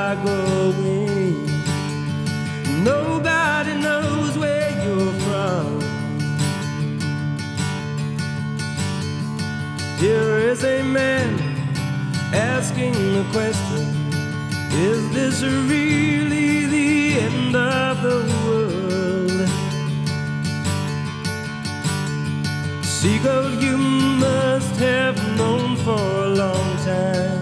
are going. Nobody knows where you're from. Here is a man asking the question, is this really the end of the world? Seagull, you must have known for a long time